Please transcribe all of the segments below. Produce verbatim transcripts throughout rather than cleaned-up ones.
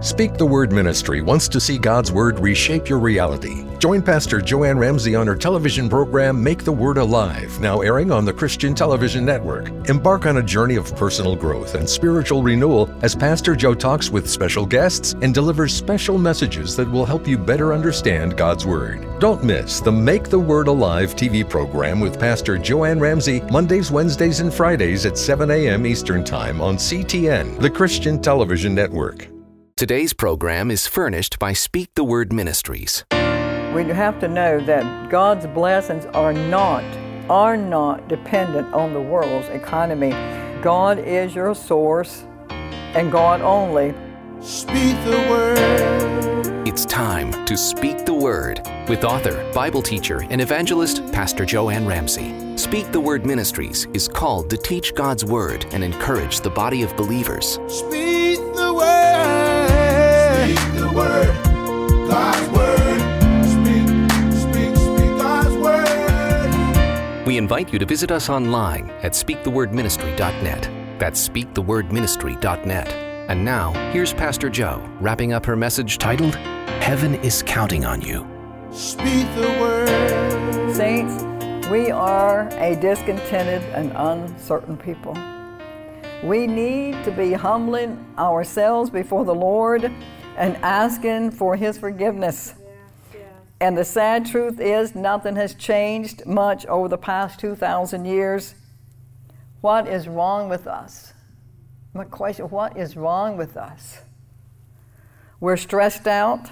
Speak the Word Ministry wants to see God's Word reshape your reality. Join Pastor Joanne Ramsey on her television program, Make the Word Alive, now airing on the Christian Television Network. Embark on a journey of personal growth and spiritual renewal as Pastor Joe talks with special guests and delivers special messages that will help you better understand God's Word. Don't miss the Make the Word Alive T V program with Pastor Joanne Ramsey, Mondays, Wednesdays, and Fridays at seven a.m. Eastern Time on C T N, the Christian Television Network. Today's program is furnished by Speak the Word Ministries. We have to know that God's blessings are not, are not dependent on the world's economy. God is your source, and God only. Speak the Word. It's time to Speak the Word with author, Bible teacher, and evangelist Pastor Joanne Ramsey. Speak the Word Ministries is called to teach God's Word and encourage the body of believers. Speak the Word. Speak the Word. God's Word. Speak, speak, speak God's Word. We invite you to visit us online at speak the word ministry dot net. That's speak the word ministry dot net. And now, here's Pastor Joe wrapping up her message titled, Heaven is Counting on You. Speak the Word. Saints, we are a discontented and uncertain people. We need to be humbling ourselves before the Lord and asking for His forgiveness. Yeah, yeah. And the sad truth is, nothing has changed much over the past two thousand years. What is wrong with us? My question, what is wrong with us? We're stressed out,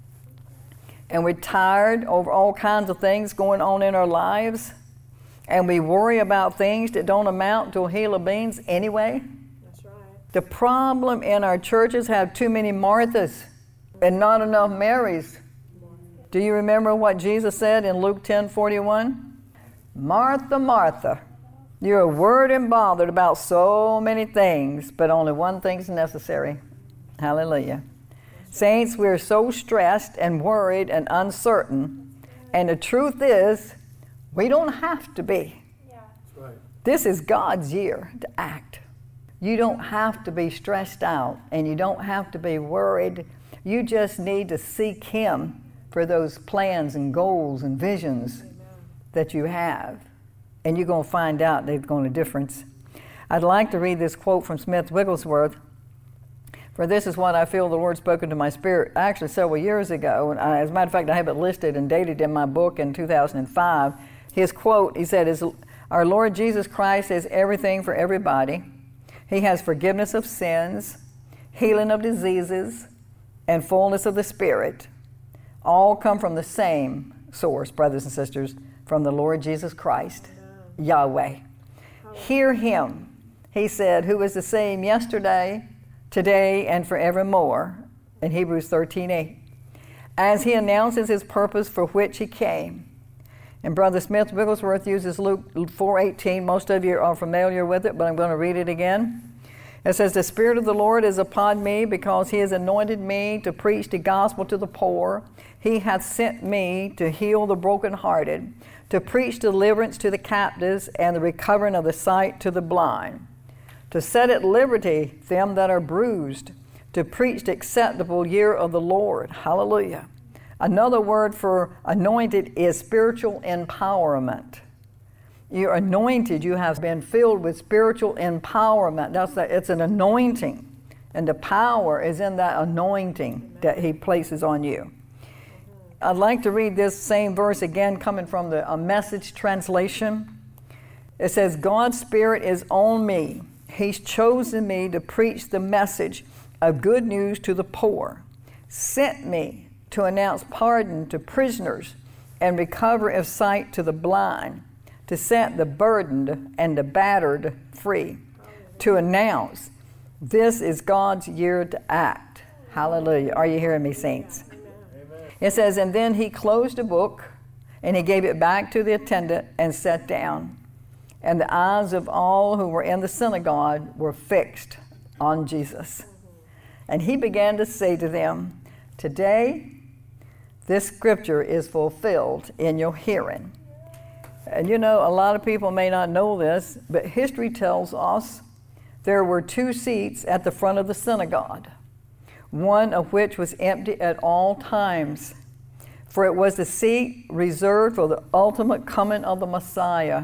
and we're tired over all kinds of things going on in our lives, and we worry about things that don't amount to a hill of beans anyway. That's right. The problem in our churches have too many Marthas and not enough Marys. Do you remember what Jesus said in Luke ten forty-one? Martha, Martha, you're worried and bothered about so many things, but only one thing's necessary. Hallelujah. Saints, we're so stressed and worried and uncertain, and the truth is, we don't have to be. Yeah. That's right. This is God's year to act. You don't have to be stressed out, and you don't have to be worried. You just need to seek Him for those plans and goals and visions Amen. That you have. And you're going to find out they're going to difference. I'd like to read this quote from Smith Wigglesworth. For this is what I feel the Lord spoken to my spirit actually several years ago. And I, as a matter of fact, I have it listed and dated in my book in two thousand five. His quote, he said, is, our Lord Jesus Christ is everything for everybody. He has forgiveness of sins, healing of diseases, and fullness of the Spirit. All come from the same source, brothers and sisters, from the Lord Jesus Christ, Amen. Yahweh. Hear Him, He said, who is the same yesterday, today, and forevermore, in Hebrews thirteen eight, as He announces His purpose for which He came. And Brother Smith Wigglesworth uses Luke four eighteen. Most of you are familiar with it, but I'm going to read it again. It says, the Spirit of the Lord is upon me, because He has anointed me to preach the gospel to the poor. He hath sent me to heal the brokenhearted, to preach deliverance to the captives, and the recovering of the sight to the blind, to set at liberty them that are bruised, to preach the acceptable year of the Lord. Hallelujah. Another word for anointed is spiritual empowerment. You're anointed. You have been filled with spiritual empowerment. That's the, it's an anointing. And the power is in that anointing that He places on you. I'd like to read this same verse again, coming from the a Message translation. It says, God's Spirit is on me. He's chosen me to preach the message of good news to the poor, sent me to announce pardon to prisoners and recovery of sight to the blind, to set the burdened and the battered free, to announce this is God's year to act. Hallelujah. Are you hearing me, saints? Amen. It says, and then He closed the book and He gave it back to the attendant and sat down. And the eyes of all who were in the synagogue were fixed on Jesus. And He began to say to them, today this scripture is fulfilled in your hearing. And you know, a lot of people may not know this, but history tells us there were two seats at the front of the synagogue. one of which was empty at all times. For it was the seat reserved for the ultimate coming of the Messiah.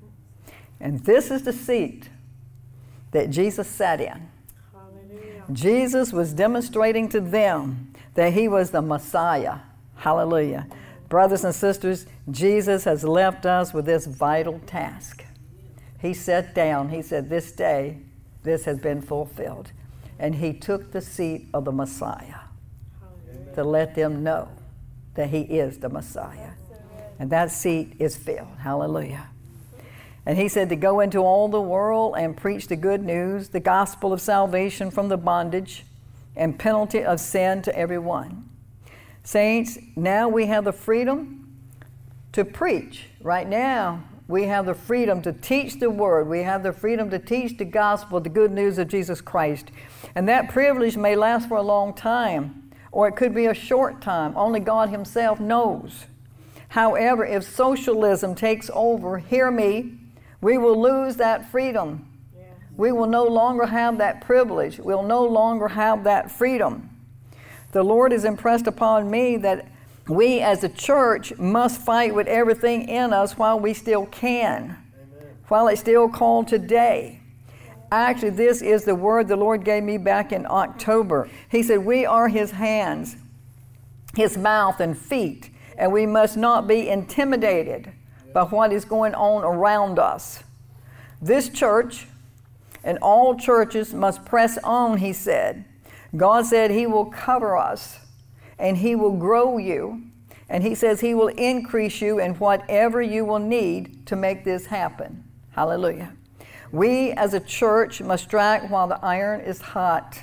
And this is the seat that Jesus sat in. Hallelujah. Jesus was demonstrating to them that he was the Messiah. Hallelujah. Brothers and sisters, Jesus has left us with this vital task. He sat down, he said, this day, this has been fulfilled. And he took the seat of the Messiah Hallelujah. To let them know that he is the Messiah. And that seat is filled. Hallelujah. And he said to go into all the world and preach the good news, the gospel of salvation from the bondage and penalty of sin to everyone. Saints, now we have the freedom to preach. Right now, we have the freedom to teach the word. We have the freedom to teach the gospel, the good news of Jesus Christ. And that privilege may last for a long time, or it could be a short time. Only God himself knows. However, if socialism takes over, hear me, we will lose that freedom. Yeah. We will no longer have that privilege. We'll no longer have that freedom. The Lord has impressed upon me that we as a church must fight with everything in us while we still can, Amen. While it's still called today. Actually, this is the word the Lord gave me back in October. He said, we are his hands, his mouth and feet, and we must not be intimidated by what is going on around us. This church and all churches must press on, he said. God said he will cover us and he will grow you. And he says he will increase you in whatever you will need to make this happen. Hallelujah. We as a church must strike while the iron is hot.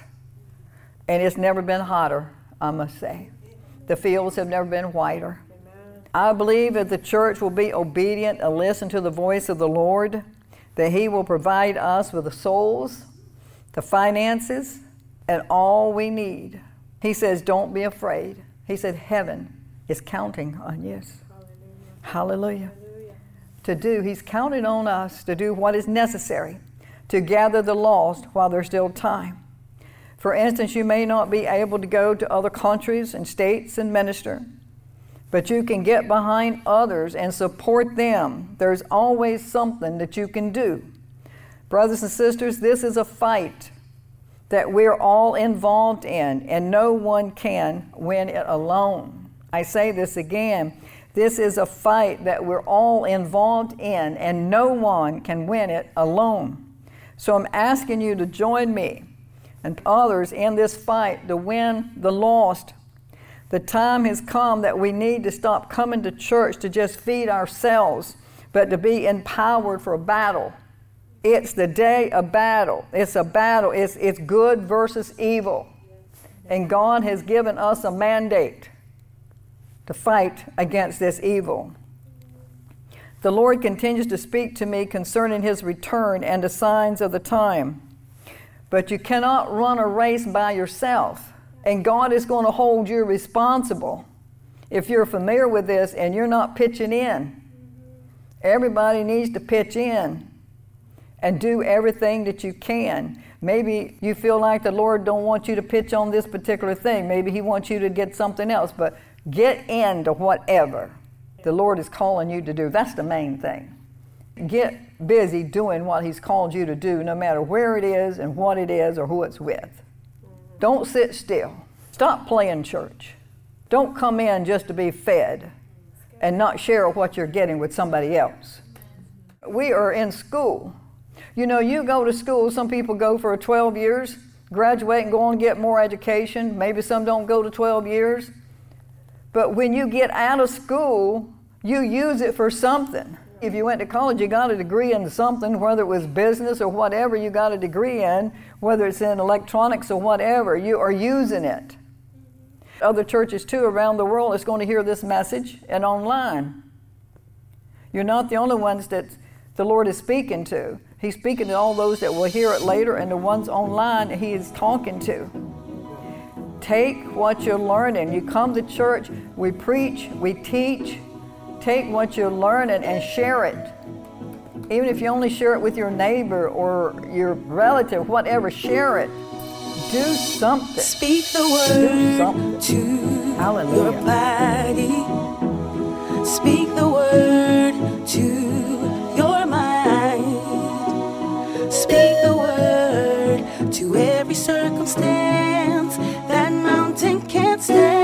And it's never been hotter, I must say. The fields have never been whiter. I believe that the church will be obedient and listen to the voice of the Lord, that he will provide us with the souls, the finances, and all we need. He says, don't be afraid. He said, heaven is counting on you. Hallelujah. Hallelujah. Hallelujah. To do, he's counting on us to do what is necessary to gather the lost while there's still time. For instance, you may not be able to go to other countries and states and minister, but you can get behind others and support them. There's always something that you can do. Brothers and sisters, this is a fight that we're all involved in, and no one can win it alone. I say this again. This is a fight that we're all involved in, and no one can win it alone. So I'm asking you to join me and others in this fight to win the lost. The time has come that we need to stop coming to church to just feed ourselves, but to be empowered for a battle. It's the day of battle. It's a battle. It's, it's good versus evil. And God has given us a mandate to fight against this evil. The Lord continues to speak to me concerning his return and the signs of the time. But you cannot run a race by yourself. And God is going to hold you responsible if you're familiar with this and you're not pitching in. Everybody needs to pitch in and do everything that you can. Maybe you feel like the Lord don't want you to pitch on this particular thing. Maybe he wants you to get something else. But get into whatever the Lord is calling you to do. That's the main thing. Get busy doing what he's called you to do, no matter where it is and what it is or who it's with. Don't sit still. Stop playing church. Don't come in just to be fed and not share what you're getting with somebody else. We are in school. You know, you go to school, some people go for twelve years, graduate and go on and get more education. Maybe some don't go to twelve years. But when you get out of school, you use it for something. If you went to college, you got a degree in something, whether it was business or whatever you got a degree in, whether it's in electronics or whatever, you are using it. Other churches too around the world is going to hear this message and online. You're not the only ones that the Lord is speaking to. He's speaking to all those that will hear it later and the ones online he is talking to. Take what you're learning. You come to church, we preach, we teach. Take what you're learning and share it. Even if you only share it with your neighbor or your relative, whatever, share it. Do something. Speak the word Do something. to Hallelujah. your body. Speak the word to your mind. Speak the word to every circumstance that mountain can't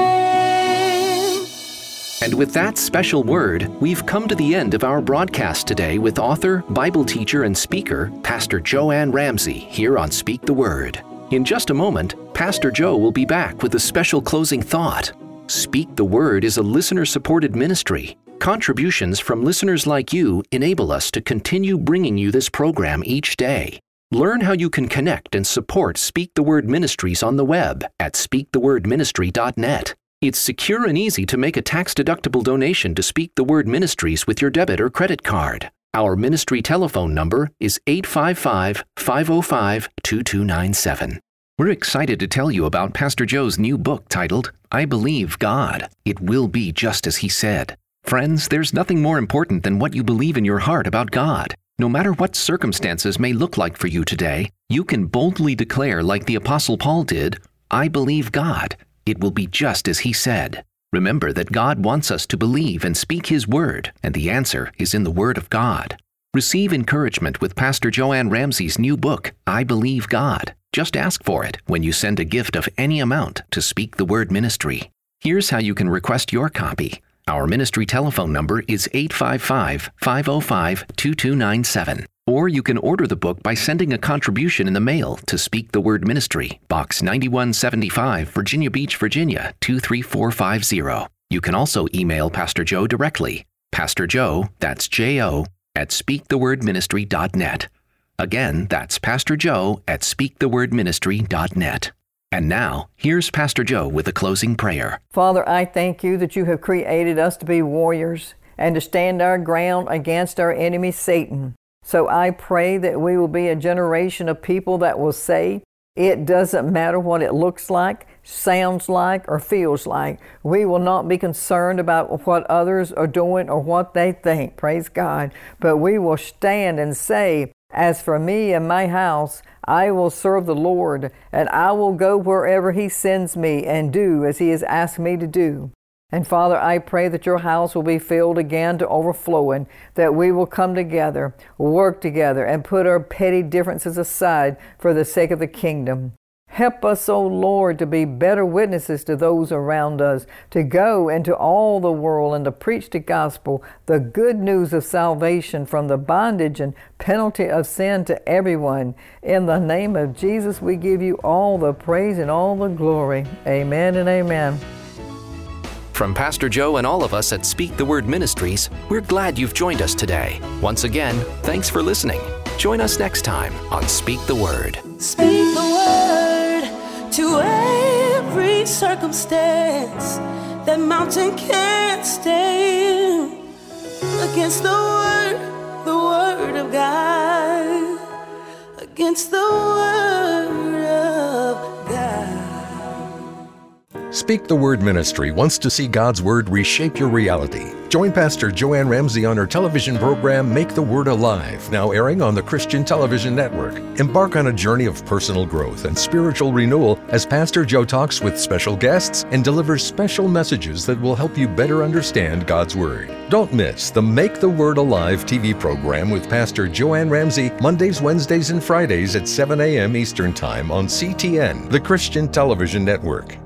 stand. And with that special word, we've come to the end of our broadcast today with author, Bible teacher, and speaker, Pastor Joanne Ramsey, here on Speak the Word. In just a moment, Pastor Joe will be back with a special closing thought. Speak the Word is a listener-supported ministry. Contributions from listeners like you enable us to continue bringing you this program each day. Learn how you can connect and support Speak the Word Ministries on the web at speak the word ministry dot net. It's secure and easy to make a tax-deductible donation to Speak the Word Ministries with your debit or credit card. Our ministry telephone number is eight five five, five oh five, two two nine seven. We're excited to tell you about Pastor Joe's new book titled, I Believe God. It Will Be Just As He Said. Friends, there's nothing more important than what you believe in your heart about God. No matter what circumstances may look like for you today, you can boldly declare like the Apostle Paul did, I believe God. It will be just as He said. Remember that God wants us to believe and speak His Word, and the answer is in the Word of God. Receive encouragement with Pastor Joanne Ramsey's new book, I Believe God. Just ask for it when you send a gift of any amount to Speak the Word Ministry. Here's how you can request your copy. Our ministry telephone number is eight five five, five oh five, two two nine seven. Or you can order the book by sending a contribution in the mail to Speak the Word Ministry, Box ninety-one seventy-five, Virginia Beach, Virginia, two three four five zero. You can also email Pastor Joe directly. Pastor Joe, that's J O, at speak the word ministry dot net. Again, that's Pastor Joe at speak the word ministry dot net. And now, here's Pastor Joe with a closing prayer. Father, I thank you that you have created us to be warriors and to stand our ground against our enemy Satan. So I pray that we will be a generation of people that will say, it doesn't matter what it looks like, sounds like, or feels like. We will not be concerned about what others are doing or what they think, praise God. But we will stand and say, as for me and my house, I will serve the Lord, and I will go wherever He sends me and do as He has asked me to do. And Father, I pray that your house will be filled again to overflowing, that we will come together, work together, and put our petty differences aside for the sake of the kingdom. Help us, O Lord, to be better witnesses to those around us, to go into all the world and to preach the gospel, the good news of salvation from the bondage and penalty of sin to everyone. In the name of Jesus, we give you all the praise and all the glory. Amen and amen. From Pastor Joe and all of us at Speak the Word Ministries, we're glad you've joined us today. Once again, thanks for listening. Join us next time on Speak the Word. Speak the word to every circumstance that mountain can't stand. Against the word, the word of God. Against the word of God. Speak the Word Ministry wants to see God's Word reshape your reality. Join Pastor Joanne Ramsey on her television program, Make the Word Alive, now airing on the Christian Television Network. Embark on a journey of personal growth and spiritual renewal as Pastor Joe talks with special guests and delivers special messages that will help you better understand God's Word. Don't miss the Make the Word Alive T V program with Pastor Joanne Ramsey, Mondays, Wednesdays, and Fridays at seven a.m. Eastern Time on C T N, the Christian Television Network.